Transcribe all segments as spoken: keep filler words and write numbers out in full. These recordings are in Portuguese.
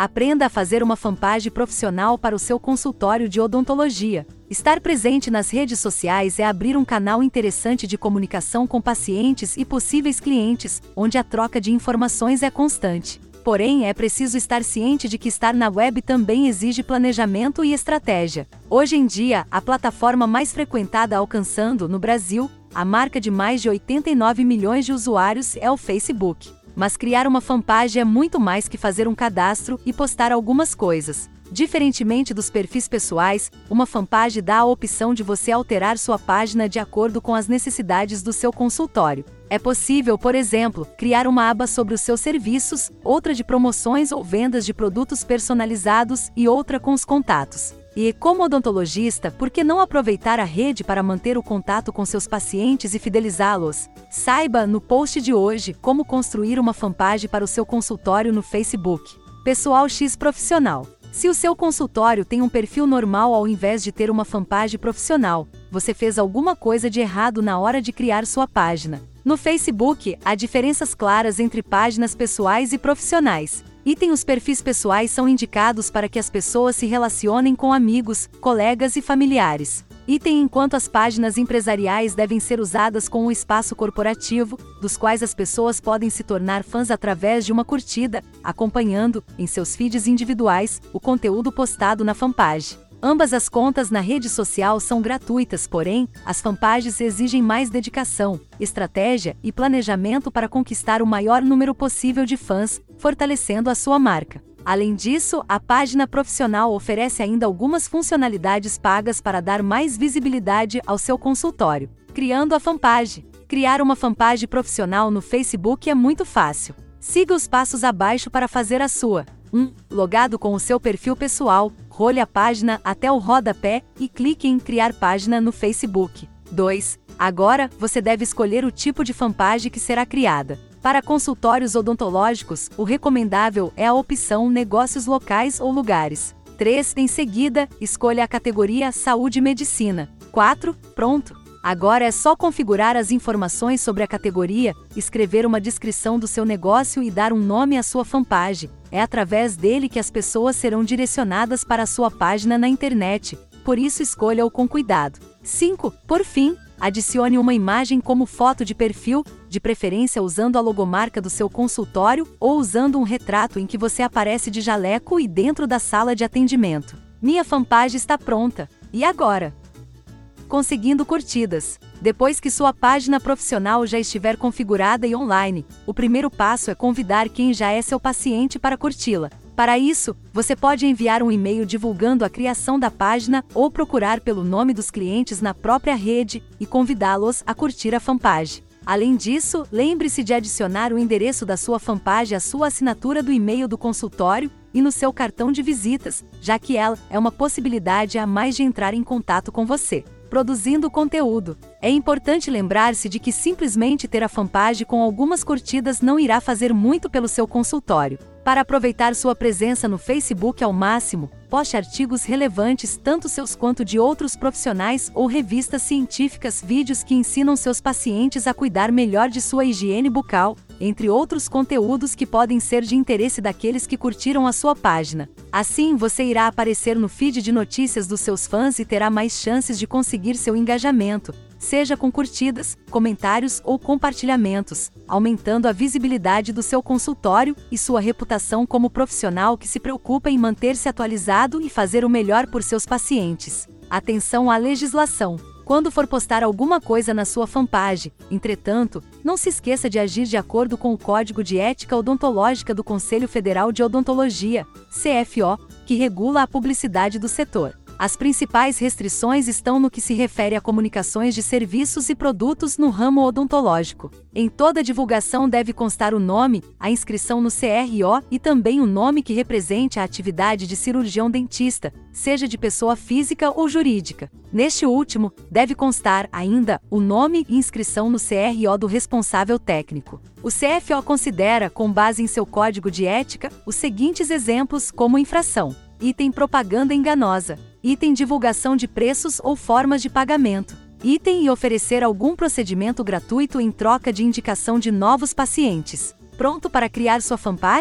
Aprenda a fazer uma fanpage profissional para o seu consultório de odontologia. Estar presente nas redes sociais é abrir um canal interessante de comunicação com pacientes e possíveis clientes, onde a troca de informações é constante. Porém, é preciso estar ciente de que estar na web também exige planejamento e estratégia. Hoje em dia, a plataforma mais frequentada alcançando, no Brasil, a marca de mais de oitenta e nove milhões de usuários é o Facebook. Mas criar uma fanpage é muito mais que fazer um cadastro e postar algumas coisas. Diferentemente dos perfis pessoais, uma fanpage dá a opção de você alterar sua página de acordo com as necessidades do seu consultório. É possível, por exemplo, criar uma aba sobre os seus serviços, outra de promoções ou vendas de produtos personalizados e outra com os contatos. E, como odontologista, por que não aproveitar a rede para manter o contato com seus pacientes e fidelizá-los? Saiba, no post de hoje, como construir uma fanpage para o seu consultório no Facebook. Pessoal X Profissional. Se o seu consultório tem um perfil normal ao invés de ter uma fanpage profissional, você fez alguma coisa de errado na hora de criar sua página. No Facebook, há diferenças claras entre páginas pessoais e profissionais. Item os perfis pessoais são indicados para que as pessoas se relacionem com amigos, colegas e familiares. Item enquanto as páginas empresariais devem ser usadas com um espaço corporativo, dos quais as pessoas podem se tornar fãs através de uma curtida, acompanhando, em seus feeds individuais, o conteúdo postado na fanpage. Ambas as contas na rede social são gratuitas, porém, as fanpages exigem mais dedicação, estratégia e planejamento para conquistar o maior número possível de fãs, fortalecendo a sua marca. Além disso, a página profissional oferece ainda algumas funcionalidades pagas para dar mais visibilidade ao seu consultório. Criando a fanpage. Criar uma fanpage profissional no Facebook é muito fácil. Siga os passos abaixo para fazer a sua. um. Logado com o seu perfil pessoal, role a página até o rodapé e clique em Criar página no Facebook. dois. Agora, você deve escolher o tipo de fanpage que será criada. Para consultórios odontológicos, o recomendável é a opção Negócios locais ou lugares. três. Em seguida, escolha a categoria Saúde e Medicina. quatro. Pronto! Agora é só configurar as informações sobre a categoria, escrever uma descrição do seu negócio e dar um nome à sua fanpage. É através dele que as pessoas serão direcionadas para a sua página na internet, por isso escolha-o com cuidado. cinco. Por fim, adicione uma imagem como foto de perfil, de preferência usando a logomarca do seu consultório ou usando um retrato em que você aparece de jaleco e dentro da sala de atendimento. Minha fanpage está pronta. E agora? Conseguindo curtidas. Depois que sua página profissional já estiver configurada e online, o primeiro passo é convidar quem já é seu paciente para curti-la. Para isso, você pode enviar um e-mail divulgando a criação da página ou procurar pelo nome dos clientes na própria rede e convidá-los a curtir a fanpage. Além disso, lembre-se de adicionar o endereço da sua fanpage à sua assinatura do e-mail do consultório e no seu cartão de visitas, já que ela é uma possibilidade a mais de entrar em contato com você. Produzindo conteúdo. É importante lembrar-se de que simplesmente ter a fanpage com algumas curtidas não irá fazer muito pelo seu consultório. Para aproveitar sua presença no Facebook ao máximo, poste artigos relevantes tanto seus quanto de outros profissionais ou revistas científicas, vídeos que ensinam seus pacientes a cuidar melhor de sua higiene bucal, entre outros conteúdos que podem ser de interesse daqueles que curtiram a sua página. Assim, você irá aparecer no feed de notícias dos seus fãs e terá mais chances de conseguir seu engajamento, seja com curtidas, comentários ou compartilhamentos, aumentando a visibilidade do seu consultório e sua reputação como profissional que se preocupa em manter-se atualizado e fazer o melhor por seus pacientes. Atenção à legislação. Quando for postar alguma coisa na sua fanpage, entretanto, não se esqueça de agir de acordo com o Código de Ética Odontológica do Conselho Federal de Odontologia, C F O, que regula a publicidade do setor. As principais restrições estão no que se refere a comunicações de serviços e produtos no ramo odontológico. Em toda divulgação deve constar o nome, a inscrição no C R O e também o nome que represente a atividade de cirurgião dentista, seja de pessoa física ou jurídica. Neste último, deve constar ainda o nome e inscrição no C R O do responsável técnico. O C F O considera, com base em seu código de ética, os seguintes exemplos como infração: item propaganda enganosa, item divulgação de preços ou formas de pagamento, item e oferecer algum procedimento gratuito em troca de indicação de novos pacientes. Pronto para criar sua fanpage?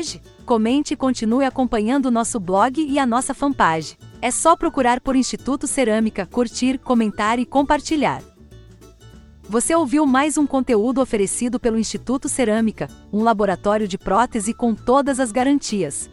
Comente e continue acompanhando o nosso blog e a nossa fanpage. É só procurar por Instituto Cerâmica, curtir, comentar e compartilhar. Você ouviu mais um conteúdo oferecido pelo Instituto Cerâmica, um laboratório de prótese com todas as garantias.